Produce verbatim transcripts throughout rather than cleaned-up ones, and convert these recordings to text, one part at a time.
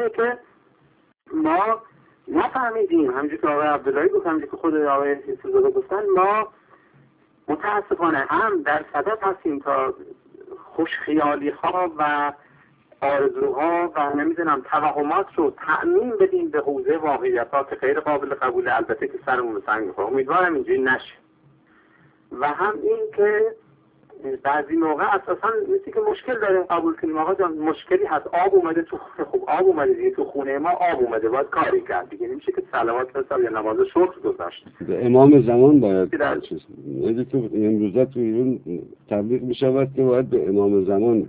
اینه که ما نفهمیدیم، همونجور که آقای عبداللهی گفت، همونجور که خود آقای یوسفزاده گفتن، ما متاسفانه هم در صدد هستیم تا خوشخیالی ها و آرزوها و نمیدونم توهمات رو تأمین بدیم به حوزه واقعیت‌ها که غیر قابل قبوله، البته که سرمون به سنگ می‌خوره. امیدوارم اینجوری نشه. و هم این که بعضی موقع اساساً مثل که مشکل داریم قبول کنیم آقا جان مشکلی هست، آب اومده تو خونه، خوب آب اومده دیگه تو خونه ما، آب اومده باید کاری کرد دیگه، نمیشه که صلوات بسار یا نماز شکر گذاشت. امام زمان باید چیز میگه که امروزا تو ایران تبلیغ میشود که باید به امام زمان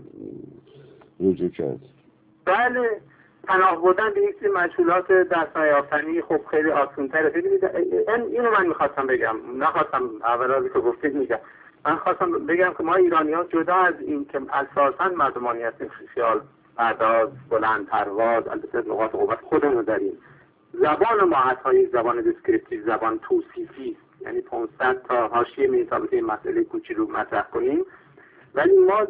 رجوع کرد. بله، پناه بردن به یک سری مشغولات دست‌نیافتنی خب خیلی آسان‌تره. ببینید اینو من می‌خواستم بگم، نخواستم اولا که گفتید میگم، من خواستم بگم که ما ایرانی‌ها جدا از این که اساساً مردمانی هستیم خیال پرداز، بلند پرواز، البته نقاط قوت خودمون داریم. زبان ما حتی زبان دیسکریپتیو، زبان توصیفی، یعنی پانصد تا حاشیه می‌تابه این مسئله کوچولو مطرح کنیم، ولی ما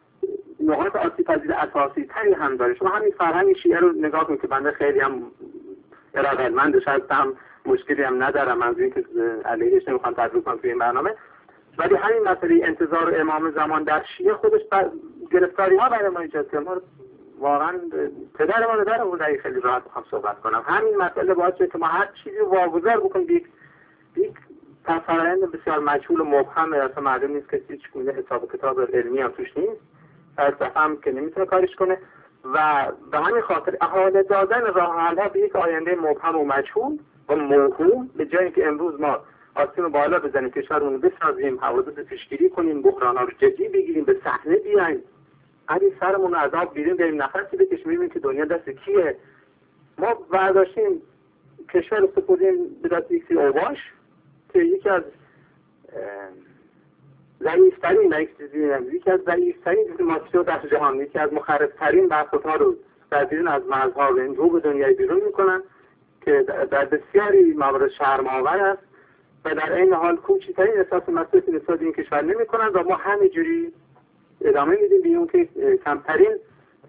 نقاط آسیب‌پذیر اساسی تری هم داره. شما همین فرهنگ شیعه رو نگاه کنید که بنده خیلی هم ارادتمندش هستم، مشکلی هم ندارم، از اینکه علیهش نمیخوام تبلیغ کنم توی این برنامه، ولی همین مسئله انتظار امام زمان در شیعه خودش گرفتاری ها برای ما ایجاد کرد. ما واقعا پدر ما در اون خیلی راحت بخوام صحبت کنم، همین مسئله باعث شد که ما هر چیزی واگذار بکنیم یک یک فرآیند بسیار مجهول و مبهم، اصلا معلوم نیست که هیچ گونه حساب کتاب علمی هم توش نیست، فلسفه‌ام که نمیتونه کارش کنه و به همین خاطر احاله دادن راه حل‌ها به یک آینده مبهم و مجهول و موهوم، به جایی که امروز ما آسیم بالا بزنیم، کشورمون رو بسازیم، حوادث پیشگیری کنیم، بحران‌ها رو جدی بگیریم، به صحنه بیایم، همین سرمون رو عذاب بیریم، بریم نفسی بکشیم، ببینیم که دنیا دست کیه. ما برداشتیم کشور رو سپردیم به دست یک سری اوباش که یکی از ضعیفترین یکی از ضعیفترین دیپلماسی‌ها در جهان، یکی از مخرب‌ترین برخوردها رو در بیرون از مرزها و رو به دنیای بیرون میکنن که در بسیاری موارد شرم‌آور است و در این حال کوچکترین احساس مسئولیت نسبت به این کشور نمی‌کنن و ما همینجوری ادامه میدیم به اون که کمترین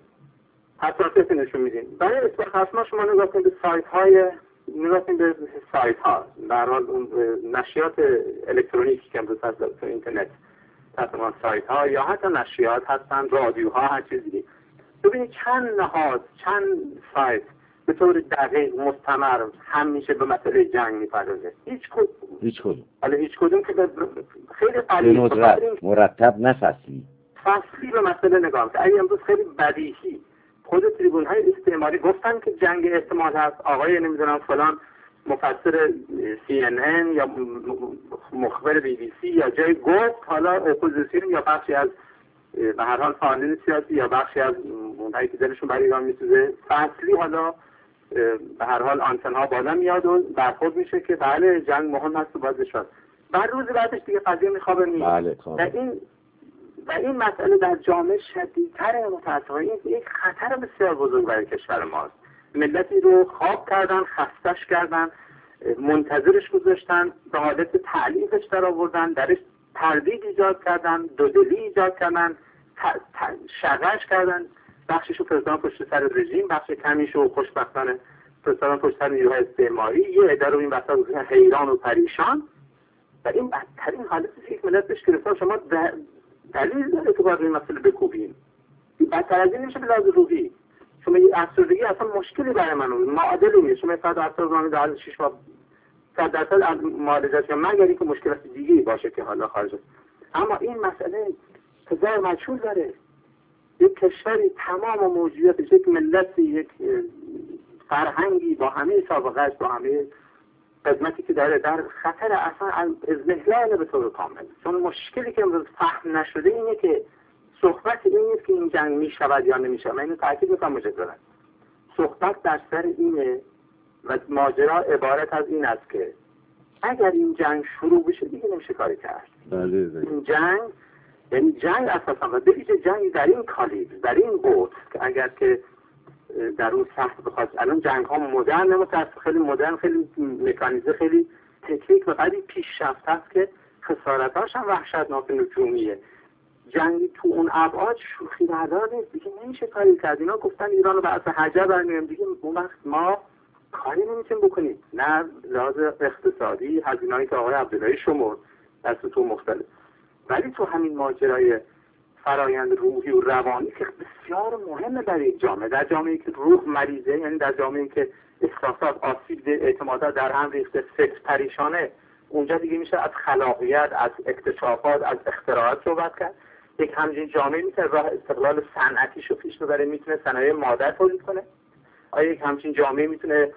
حساسیت نشون میدیم. برای اثبات خصما شما نگاه کنید به سایت‌های نگاه کنید به سایت‌ها، در حال اون نشریات الکترونیکی که امروز هست تو اینترنت، تمام سایت‌ها یا حتی نشریات هستن، رادیوها، هر چیزی. ببینید چند نهاد، چند سایت به طور دقیق مستمر همیشه به مسئله جنگ میپردازه. هیچ کدوم هیچ کدوم حالا هیچ کدوم که خیلی قلیل مرتب نه فصلی فصلی به مسئله نگاه می‌کنه. اگه امروز خیلی بدیهی خود تریبون‌های استعماری گفتن که جنگ احتمال هست، آقای نمیدونم فلان مفسر سی ان ان یا مخبر بی بی سی یا جای گفت، حالا اپوزیسیون یا بخشی از به هر حال فعالین سیاسی یا بخشی از اونایی که دلشون برای ایران میسوزه فصلی حالا به هر حال آنتن‌ها بالا میاد و برخورد میشه که بله جنگ مهم هست و باید بشه. بعد روز بعدش دیگه قضیه میخوابه میاد. بله و این و این مسئله در جامعه شدیدتر متاسفانه این یک خطر بسیار بزرگ برای کشور ماست. ملتی رو خواب کردن، خستش کردن، منتظرش گذاشتن، به حالت تعلیقش در آوردن، درش تردید ایجاد کردن، دودلی ایجاد کردن، شغش کردن، بخششو فرستادن پشت سر رژیم، بخش کمیشو خوشبختانه فرستادن پشت سر نیروهای استعماری، یه عده رو این وسط حیران و پریشان. و این بدترین حالتی که یک ملت بهش گرفتار. شما دلیل داره که باید این مسئله بکوبیم. بدتر از این نمیشه به لحاظ روحی. شما این افسردگی اصلا مشکلی برای من معادلی نیست. شما صد افسردگی در شش ماه صد درصد از معالجه مگر اینکه مشکلات دیگه‌ای باشه که حالا خارج است. اما این مسئله هزار مجهول داره. یک کشوری تمام و موجودیتش، یک ملتی، یک فرهنگی با همه سابقه‌اش، با همه خدمتی که داره در خطر اصلا از اضمحلال به طور کامل. چون مشکلی که امروز فهم نشده اینه که صحبت این نیست که این جنگ می شود یا نمی شود. من اینو تاکید میکنم مجددا. صحبت در سر اینه و ماجرا عبارت از این است که اگر این جنگ شروع بشه دیگه نمیشه کاری کرد. بله بله. این جنگ یعنی جنگ اساسا و به جنگ در این کالیبر، در این بود که اگر که در اون سخت بخواد، الان جنگ ها مدرن، متاسف خیلی مدرن، خیلی مکانیزه، خیلی تکنیک و خیلی پیشرفته است که خسارتاش هم وحشتناک نجومیه. جنگی تو اون ابعاد شوخی بردار نیست دیگه، نمیشه کاری کرد. اینا گفتن ایران رو به اصل حجر برمیاریم دیگه، اون وقت ما کاری نمیتونیم بکنیم، نه لحاظ اقتصادی هزینه‌ای که آقای عبداللهی شمرد در سطوح مختلف. ولی تو همین ماجرای فرایند روحی و روانی که بسیار مهمه برای جامعه، در جامعه‌ای که روح مریضه، یعنی در جامعه‌ای که احساسات آسیب ده، اعتمادات در هم ریخته، فکر پریشانه، اونجا دیگه میشه از خلاقیت، از اکتشافات، از اختراعات صحبت کرد. یک همچین جامعه میتونه راه استقلال صنعتیشو پیش ببره، میتونه صنایع مادر تولید کنه. آیا یک همچین جامعه میتونه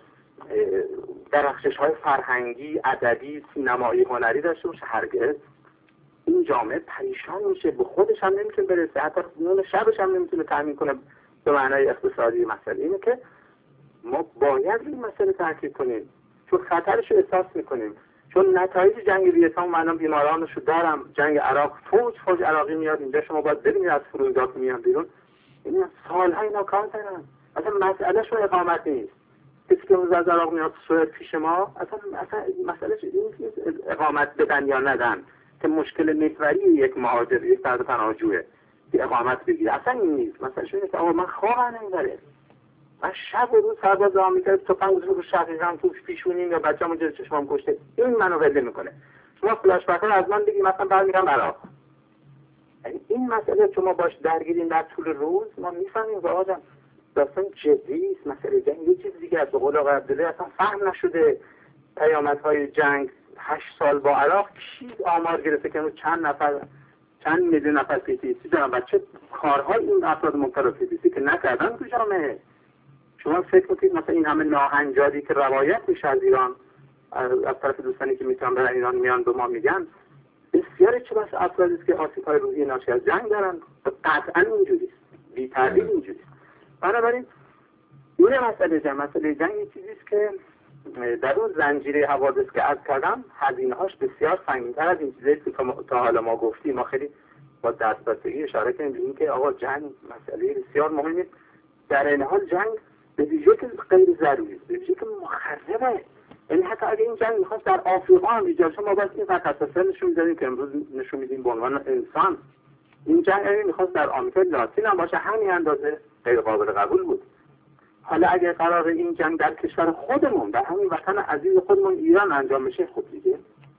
درخشش‌های فرهنگی، ادبی، سینمایی، هنری داشته باشه؟ هرگز. این جامعه پریشان میشه، به خودش هم نمیتونه برسه، حتی نون شبش هم نمیتونه تامین کنه به معنای اقتصادی. مسئله اینه که ما باید این مسئله تحقیق کنیم، چون خطرش رو احساس میکنیم، چون نتایج جنگ ویتنام، من بیمارانش رو دارم، جنگ عراق، فوج فوج عراقی میاد اینجا، شما باید ببینید از فرودگاه که میان بیرون، این سالهای اینا کار دارن، اصلا مسئلهشون اقامت نیست. کسی که روز از عراق میاد سوئد پیش ما، اصلا اصلا مسئلهش این نیست اقامت بدن یا ندن، که مشکل محوری یک مهاجر، یک فرد پناهجوه که اقامت بگیره، اصلا این نیست. مثلا اینه که آقا من خواهم نمیبره، من شب و روز سرباز آمریکا تو پنج روز شقیقم توش پیشونیم یا بچه‌مو جلوی چشمام کشته، این منو ول میکنه. شما فلاش بک از من بگید مثلا برمیگردم عراق، یعنی این مسئله که ما باش درگیریم در طول روز، ما میفهمیم آقا جان داستان جدی است. مسئله جنگ یه چیز دیگه است. به قول آقای عبدالله اصلا فهم نشده پیامدهای جنگ. هشت سال با عراق کی آمار گرفته که چند نفر، چند میلیون نفر پی تی سی دارن و چه کارهای این افراد مبتلا پی تی سی که نکردن تو جامعه. شما فکر کنید مثلا این همه ناهنجاری که روایت میشه از ایران، از طرف دوستانی که میتونن برن ایران میان به ما میگن، بسیاری چه بس افرادی است که آسیب‌های روحی ناشی از جنگ دارن. قطعا اینجوری است، بی تردید اینجوری است. بنابراین این مسئله جنگ، مسئله جنگ یه چیزی است که در اون زنجیره حوادث که عرض کردم هزینه‌هاش بسیار سنگین‌تر از این چیزایی که تا حالا ما گفتیم. ما خیلی با دستبستگی اشاره کردیم که آقا جنگ مسئله بسیار مهمه، در این حال جنگ به ویژه که غیر ضروری است، به ویژه که مخربه. یعنی حتی اگه این جنگ می‌خواست در آفریقا هم ایجاد شه، ما باید این تخصصا نشون می‌دادیم که امروز نشون میدیم به عنوان انسان. این جنگ اگه می‌خواست در آمریکا لاتین هم باشه، همین اندازه غیر قابل قبول بود. حالا اگه قرار این جنگ در کشور خودمون، در همین وطن عزیز خودمون ایران انجام بشه، خب دیگه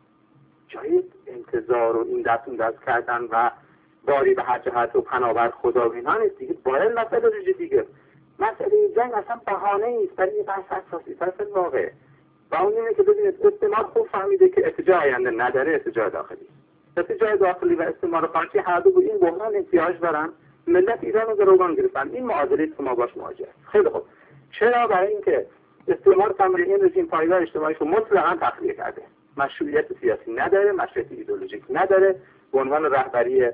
جای انتظار و این دست اون دست کردن و باری به هر جهت و پناهبر خدا و اینا نیست دیگه. باید مسئله رو دیگه، مسئله جنگ اصلا بهانه است برای یه بحث اساسی طرف واقع. و اون اینه که ببینید استعمار خوب فهمیده که ارتجاع آینده نداره، ارتجاع داخلی. ارتجاع داخلی و استعمار خارجی هر دو به این بحران احتیاج دارن. ملت ایران رو گروگان گرفتن. این معادله است که ما باش مواجهیم. خیلی خوب. چرا؟ برای اینکه استعمار تمرین این رژیم پایدار اجتماعی رو مطلقاً تخلیه کرده. مشروعیت سیاسی نداره، مشروعیت ایدئولوژیک نداره. به عنوان رهبری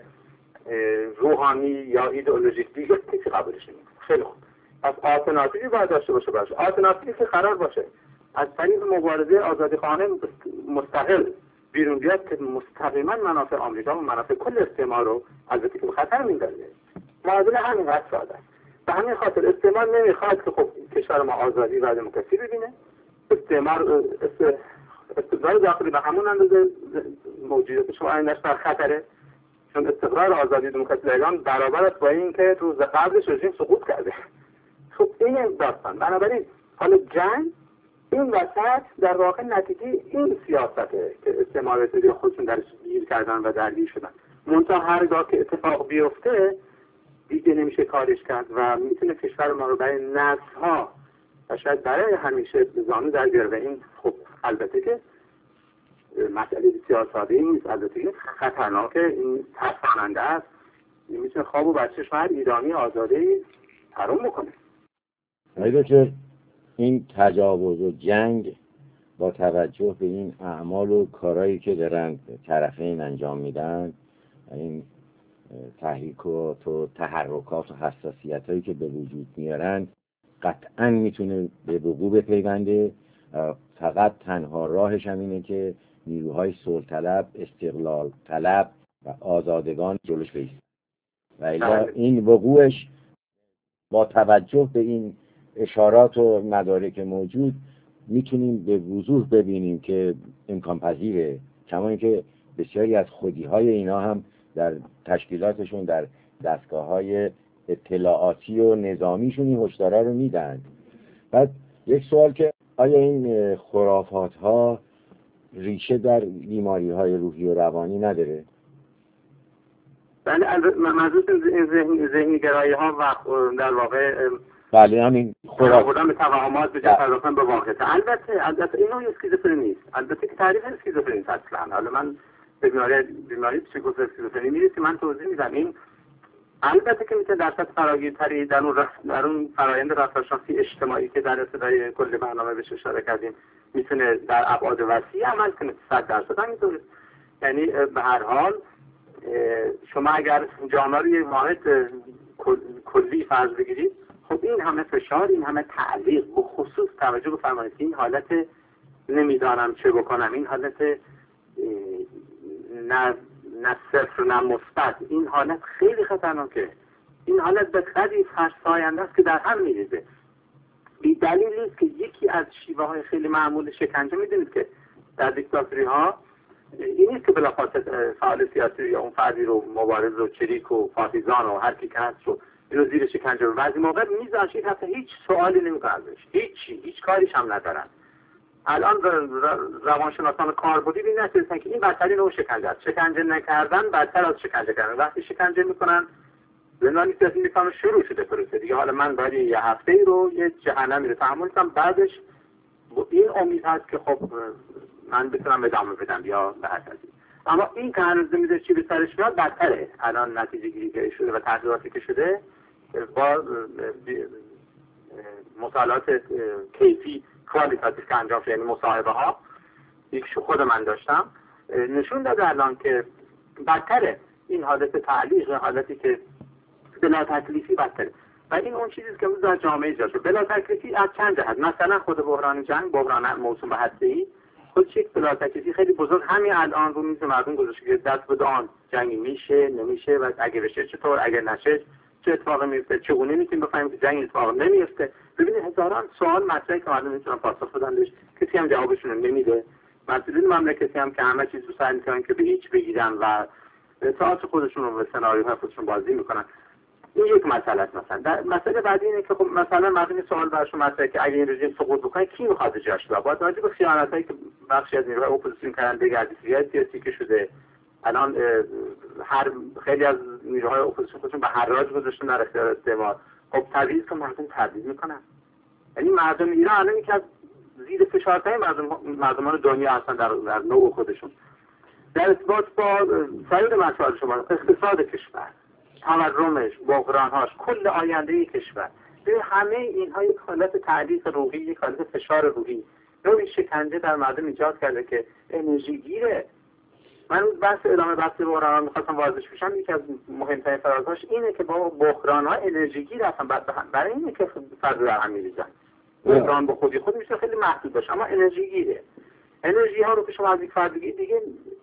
روحانی یا ایدئولوژیک دیگه کسی قبولش نمی‌کنه. خیلی خوب. پس آلترناتیوی باید داشته باشه باشه. آلترناتیوی که قرار باشه از طریق مبارزه آزادیخواهانه مستقل بیرون بیاد که مستقیما منافع آمریکا و منافع کل استعمار رو البته که به خطر میندازه. معادله همینقدر ساده است. به همین خاطر استعمار نمیخواد که خب کشور ما آزادی و دموکراسی ببینه. استعمار استقرار داخلی به همون اندازه موجودیتش و آینده‌اش در خطره، چون استقرار آزادی دموکراسی در ایران برابر است با این که روز قبلش رژیم سقوط کرده. خب این داستان. بنابراین حالا جنگ این وسط در واقع نتیجه این سیاسته که استعمارگری خودشون درش گیر کردن و درگیر شدن. منتها هرگاه که اتفاق بیفته دیگه نمیشه کارش کرد و میتونه کشور ما رو برای نسل‌ها و شاید برای همیشه به زانو در بیاره. و این خب البته که مسئله بسیار ساده نیست، البته که خطرناکه، این ترساننده است. این میتونه خواب و بچه‌ش هر ایرانی آزادی حرام بکنه. ایده که این تجاوز و جنگ با توجه به این اعمال و کارهایی که دارن طرفین انجام میدن، این تحریک و تو تحرکات و حساسیت هایی که به وجود میارن، قطعا میتونه به وقوع بپیونده. فقط تنها راهش هم اینه که نیروهای صلح طلب، استقلال طلب و آزادگان جلوش بایستن و الا این وقوعش با توجه به این اشارات و مدارک موجود میتونیم به وضوح ببینیم که امکان پذیره. کما اینکه بسیاری از خودیهای اینا هم در تشکیلاتشون، در دستگاه‌های اطلاعاتی و نظامیشون این هشدارا رو میدن. بعد یک سوال که آیا این خرافات ها ریشه در بیماری های روحی و روانی نداره؟ بله، منظور این ذهنی گرایی ها و در واقع بله همین خرافات بودن به توهمات به جهت رفتن به واقعیت. البته البته این نوع اسکیزوفرنی نیست، البته که تعریف اسکیزوفرنی اصلا. حالا من به بیماری بیماری پسیکوز اسکیزوفرنی میرسیم، من توضیح میدم. این البته که میتونه در سطح فراگیرتری در اون رف... در اون فرآیند رفتارشناسی اجتماعی که در ابتدای کل برنامه بهش اشاره کردیم میتونه در ابعاد وسیع عمل کنه. صد درصد همینطوره. یعنی به هر حال شما اگر جامعه رو یه واحد کلی فرض بگیرید، خب این همه فشار، این همه تعلیق، به خصوص توجه بفرمایید این حالت نمیدانم چه بکنم، این حالت نه نه صفر نه مثبت، این حالت خیلی خطرناکه. این حالت به قدری فرساینده است که در هم میریزه. بی دلیل نیست که یکی از شیوه های خیلی معمول شکنجه، میدونید که در دیکتاتوری ها این نیست که بلافاصله فعال سیاسی یا اون فردی رو مبارز و چریک و پارتیزان و هر کی که هست رو اینو زیر شکنجه رو بعضی موقع میذاشید، حتی هیچ سوالی نمیکنن ازش، هیچ هیچ کاریش هم ندارن. الان روانشناسان کاربردی بین نتیجه‌اند که این بدترین نوع شکنجه است. شکنجه نکردن بدتر از شکنجه کردن. وقتی شکنجه میکنن زندانی سیاسی میکنن شروع شده پروسه دیگه. حالا من باید یه هفته ای رو یه جهنمی رو تحمل کنم، بعدش این امید هست که خب من بتونم ادامه بدم یا به هر چیزی. اما این که هنوز نمیده چی به سرش میاد بدتره. الان نتیجه گیری که شده و تحقیقاتی که شده با مطالعات کیفی کوالیتاتیو که انجام شده، یعنی مصاحبه ها، یکیشو خود من داشتم، نشون داده الان که بدتره. این حالت تعلیق، حالتی که بلا تکلیفی بدتره. و این اون چیزی که در جامعه ایجاد شده. بلا تکلیفی از چند جهت. مثلا خود بحران جنگ، بحران موسوم به هسته‌ای، خودش یک بلا تکلیفی خیلی بزرگ همین الان رو میز مردم گذاشته که دست به دان جنگی میشه نمیشه و اگه بشه چطور، اگه نشه چه اتفاقی میفته، چگونه میتونیم بفهمیم که جنگ اتفاق نمیفته. ببینید هزاران سوال مطرحه که مردم میتونن پاسخ بدن بهش، کسی هم جوابشون نمیده. مسئولین مملکتی هم که همه چیز رو سعی میکنن که به هیچ بگیرن و تئاتر خودشون رو به سناریوهای خودشون بازی میکنن. این یک مسئله است. مثلا در مسئله بعدی اینه که خب مثلا مردم سوال براشون مطرحه که اگه این رژیم سقوط بکنه کی میخواد جاش بیاد؟ با توجه به خیانتایی که بخشی از نیروهای اپوزیسیون کردن، دگردیسی‌های سیاسی که شده، الان هر خیلی از نیروهای اپوزیسیون خودشون به حراج گذاشتن در اختیار استعمار. خب تبعیض که مردم تبعیض میکنن. یعنی مردم ایران الان یکی از زیر فشارهای مردم مردمان دنیا هستن در در نوع خودشون. در ارتباط با سایر مسائل شما، اقتصاد کشور، تورمش، بحرانهاش، کل آینده کشور، به همه اینها یک حالت تعلیق روحی، یک حالت فشار روحی، نوعی شکنجه در مردم ایجاد کرده که انرژی گیره. من بحث ادامه بحث بحران میخواستم واضح بشم. یکی از مهمترین فرازهاش اینه که با بحران‌ها انرژی گیر هستن، برای اینه که فرد در هم میریزن. بحران به خودی خود میشه خیلی محدود باشه، اما انرژی گیره. انرژی ها رو که شما از یک فرد بگید دیگه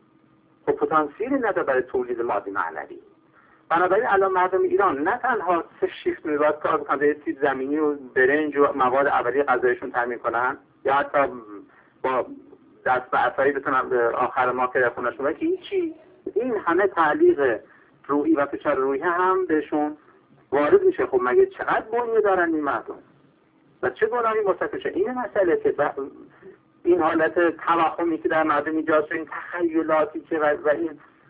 پتانسیلی نداره برای تولید مادی معنوی. بنابراین الان مردم ایران نه تنها سه شیفت میباید کار بکنن، به سیب زمینی و برنج و مواد اولیه غذایشون تامین کنن، یا حتی با دست به عصایی بتونن به آخر ماه که خونه‌شون که هیچی. این همه تعلیق روحی و فشار روحی هم بهشون وارد میشه. خب مگه چقدر بنیه دارن این مردم و چه گناهی مرتکب شدن؟ این مسئله که این حالت توهمی که در مردم ایجاد شده، این تخیلاتی که و این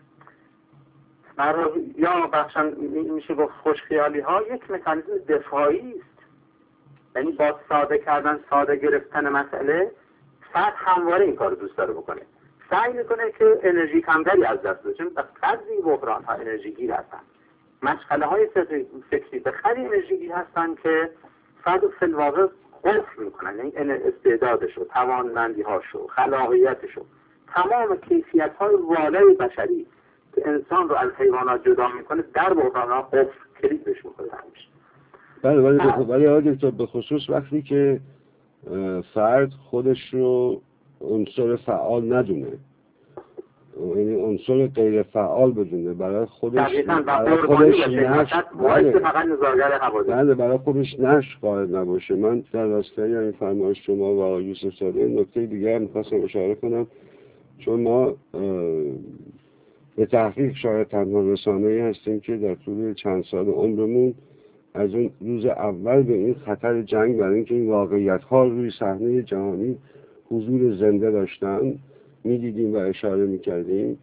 یا بخشن میشه گفت خوشخیالی ها، یک مکانیزم دفاعی است. یعنی با ساده کردن، ساده گرفتن مسئله، فرد همواره این کار دوست داره بکنه، سعی میکنه که انرژی کمتری از دست بده، چون بعضی بحران ها انرژی گیر هستن، مشغله های فکری به خیلی انرژی گیر هستن که فرد رو فی الواقع قفل میکنن. یعنی استعدادشو، توانمندی‌هاشو، خلاقیتشو، تمام کیفیت های والای بشری که انسان رو از حیوانات جدا میکنه در بحران‌ها قفل کلید بهش میکنه همیشه. بله ولی ولی آقای به خصوص وقتی که فرد خودش رو عنصر فعال ندونه، یعنی عنصر غیر فعال بدونه، برای خودش برای خودش نشت بله برای خودش نشت قائل نباشه. من در راستای این فرمایش شما و یوسف صادق نکته دیگر میخواستم اشاره کنم، چون ما به تحقیق شاید تنها رسانه‌ای هستیم که در طول چند سال عمرمون از اون روز اول به این خطر جنگ برای اینکه این واقعیت‌ها روی صحنه جهانی حضور زنده داشتن می‌دیدیم و اشاره می‌کردیم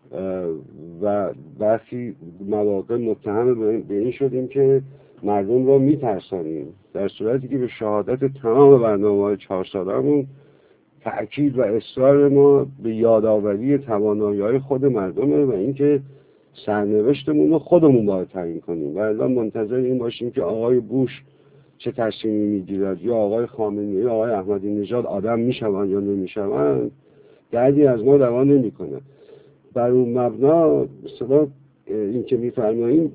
و برخی مواقع متهم به این شدیم که مردم را می‌ترسانیم، در صورتی که به شهادت تمام برنامه‌های چهار ساله‌مون تأکید و اصرار ما به یادآوری توانایی‌های خود مردمه و اینکه سرنوشتمون رو خودمون باید تعیین کنیم و الان منتظر این باشیم که آقای بوش چه تصمیمی میگیرد یا آقای خامنه‌ای یا آقای احمدی نژاد آدم میشوند یا نمیشوند دردی از ما دوا نمیکنه. بر اون مبنا مثلا این که میفرماییم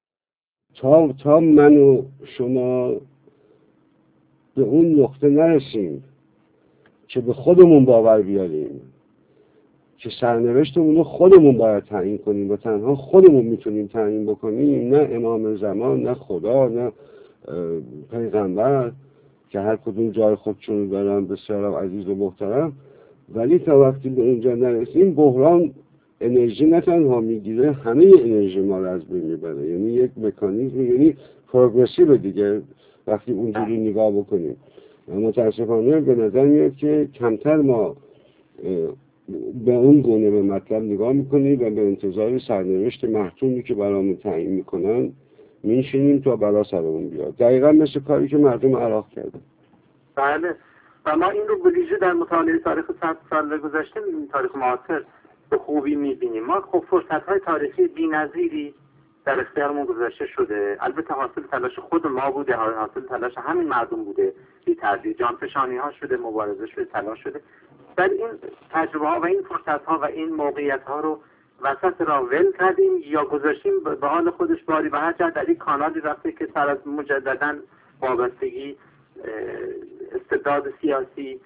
تا تا من و شما به اون نقطه نرسیم که به خودمون باور بیاریم که سرنوشتمون رو خودمون باید تعیین کنیم و تنها خودمون میتونیم تعیین بکنیم، نه امام زمان، نه خدا، نه پیغمبر که هر کدوم جای خودشون دارن بسیار عزیز و محترم، ولی تا وقتی به اونجا نرسیم بحران انرژی نه تنها میگیره، همه انرژی ما رو از بین میبره. یعنی یک مکانیزم، یعنی پروگرسیو دیگه وقتی اونجوری نگاه بکنیم. متاسفانه به نظر میاد که کمتر ما به اون گونه به مطلب نگاه میکنیم و به انتظار سرنوشت محتومی که برامون تعیین میکنن میشینیم تا بلا سرمون بیاد. دقیقا مثل کاری که مردم عراق کردن. بله، و ما این رو بلیژه در مطالعه تاریخ صد سال گذشته میبینیم، تاریخ معاصر به خوبی میبینیم. ما خب فرصت‌های تاریخی بی‌نظیری در اختیارمون گذاشته شده، البته حاصل تلاش خود ما بوده، حاصل تلاش همین مردم بوده، بی تردید جانفشانی ها شده، مبارزه شده، تلاش شده. ولی این تجربه ها و این فرصت ها و این موقعیت ها رو وسط را ول کردیم یا گذاشتیم به حال خودش باری به هر جهت در این کانالی رفته که سر از مجددا وابستگی، استبداد سیاسی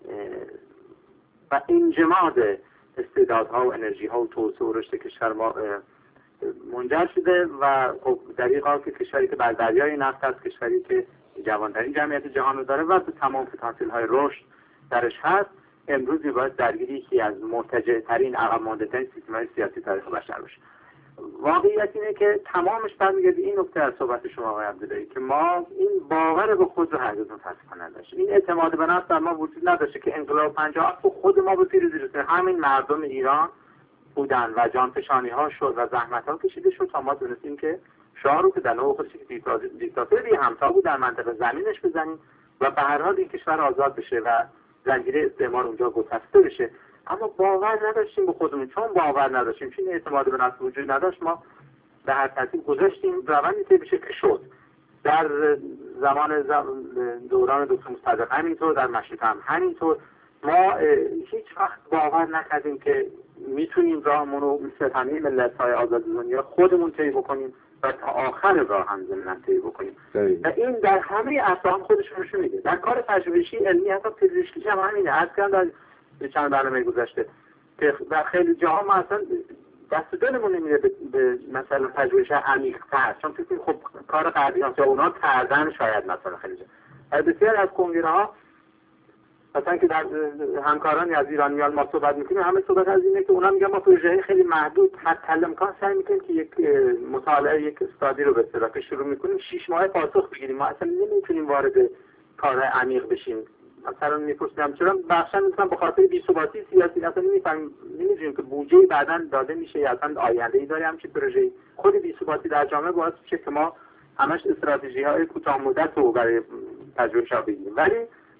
و انجماد استعدادها و انرژی ها و توسعه و رشد کشور ما منجر شده و خب در این حال که کشوری که بر دریای نفت است، کشوری که جوانترین جمعیت جهان رو داره و به تمام پتانسیل های رشد درش هست، امروز میباید درگیری یکی از مرتجع ترین عقب مانده ترین سیستم های سیاسی تاریخ بشر باشه. واقعیت اینه که تمامش برمیگرده این نکته از صحبت شما آقای عبداللهی که ما این باور به خود رو هرگز متاسفانه نداشتیم، این اعتماد به نفس در ما وجود نداشته که انقلاب پنجاه و هفت خود ما به پیروزی رسیدیم. همین مردم ایران بودن و جانفشانی ها شد و زحمت ها کشیده شد تا ما دونستیم که شاه رو که در نوع خودش دیکتاتوری همتا بود در منطقه زمینش بزنیم و به هر حال این کشور آزاد بشه و زنجیره استعمار اونجا گسسته بشه. اما باور نداشتیم به خودمون، چون باور نداشتیم، چون اعتماد به نفس وجود نداشت، ما به هر ترتیب گذاشتیم روندی که بشه که شد. در زمان دوران دکتر مصدق همینطور، در مشروطه هم همینطور. ما هیچ وقت باور نکردیم که میتونیم راهمون رو مثل همه ملت‌های آزاد دنیا خودمون طی بکنیم و تا آخر راه هم ضمناً طی بکنیم. و این در همه اصلا خودش رو میده. در کار پژوهشی علمی حتی پزشکی هم همینه. از کردم در چند برنامه گذشته که در خیلی جاها ما اصلا دست دلمون نمیره به, به مثلا پژوهش عمیق‌تر، چون فکر خب کار غربی‌ها یا اونا کردن شاید مثلا خیلی جا. بسیار از کنگره ها مثلا که در همکارانی از ایرانیان ما صحبت میکنیم، همه صحبت از اینه که اونا میگن ما پروژه خیلی محدود حتی امکان سعی میکنیم که یک مطالعه یک استادی رو به اصطلاح که شروع میکنیم شش ماه پاسخ بگیریم. ما اصلا نمیتونیم وارد کارهای عمیق بشیم. مثلا میپرسیم چرا بخشن مثلا به خاطر بی‌ثباتی سیاسی اصلا نمیفهمیم، نمیدونیم که بودجه بعداً داده میشه یا اصلا آینده‌ای داره همچین پروژه‌ای. خود بی‌ثباتی در جامعه باعث میشه که ما همش استراتژی‌های کوتاه مدت رو برای پژوهش بگیریم. ولی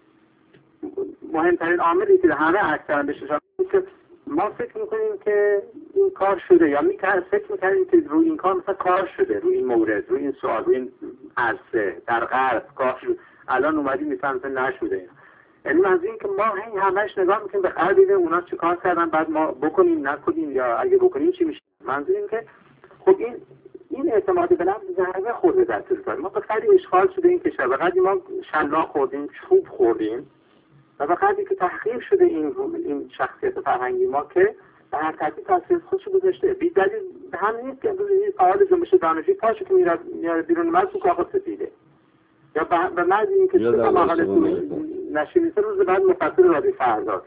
مهمترین عاملی که همه اکثرا بهش اشاره می‌کنه که ما فکر میکنیم که این کار شده یا می‌کنیم فکر می‌کنیم که روی این کار مثلا کار شده، روی این مورد، روی این سوال، روی این عرصه در غرب کار شده. الان اومدیم میفهمیم نشده. یعنی از این که ما هی همش نگاه میکنیم به غرب، ببینیم اونا چه کار کردن بعد ما بکنیم نکنیم یا اگه بکنیم چی میشه. منظور این که خب این این اعتماد به نفس ضربه خورده در طول کار. ما به قدری اشغال شده این کشور، به قدری ما شلاق خوردیم، چوب خوردیم و به قدری که تحقیر شده این این شخصیت فرهنگی ما که به هر ترتیب تاثیر خودش گذاشته. بی دلیل هم نیست که امروز این فعال جنبش دانشجویی پاشو که میاد میاد بیرون مرز تو کاغذ سفیده یا به محض اینکه چه مقاله نشریه روز بعد مفصل رادی فرزاد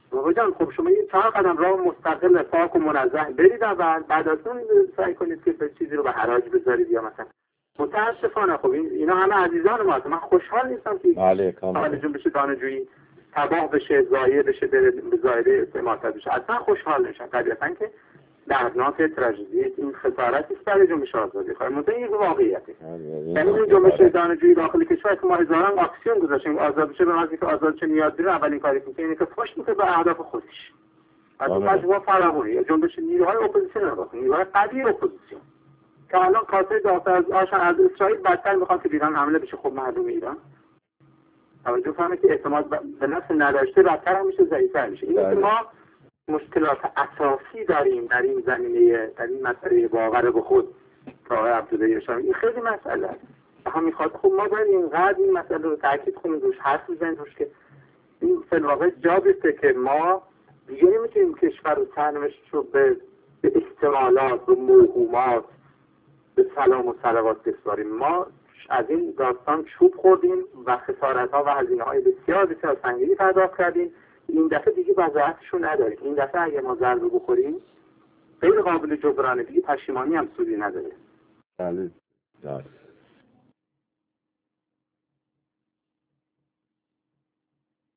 بابا جان خب شما یه چهار قدم راه مستقل پاک و منظم برید و بعد از اون سعی کنید که به چیزی رو به حراج بذارید یا مثلا متاسفانه خب این اینا همه عزیزان ما هست. من خوشحال نیستم که بله کاملا جون بشه دانشجویی تباه بشه ضایع بشه بره به ظاهره معتاد بشه. اصلا خوشحال نشم طبیعتا که دردناک تراژدی این خسارتی است برای جنبش آزادی خواهی مونده این واقعیته. یعنی این جنبش دانشجویی داخل کشور که ما هزاران اکسیون گذاشتیم آزاد بشه به محض اینکه آزاد شه نیاز داره اولین کاری که اینه که پشت میکنه به اهداف خودش. از اون مجموعه فراوانی جنبش نیروهای اپوزیسیون رو نیروهای قوی اپوزیسیون که الان کاسه داخل از آشان از اسرائیل بدتر میخوان که ایران حمله بشه. خب مردم ایران توجه کنه که اعتماد به نفس نداشته بدتر هم میشه ضعیف‌تر میشه. این که ما مشکلات اساسی داریم در این زمینه در این مسئله باور به خود که آقای عبدالله اشاره این خیلی مسئله است. هم میخواد خب ما باید اینقدر این مسئله رو تاکید کنیم روش حرف بزنیم روش که این فی الواقع جا بیفته که ما دیگه نمیتونیم کشور رو سرنوشت رو به به احتمالات به موهومات به سلام و صلوات بسپاریم. ما از این داستان چوب خوردیم و خسارت‌ها و هزینه‌های بسیار بسیار سنگینی پرداخت کردیم. این دفعه دیگه وضاحتش رو نداریم. این دفعه اگه ما ضربه بخوریم غیر قابل جبرانه دیگه پشیمانی هم سودی نداره. بله. داره.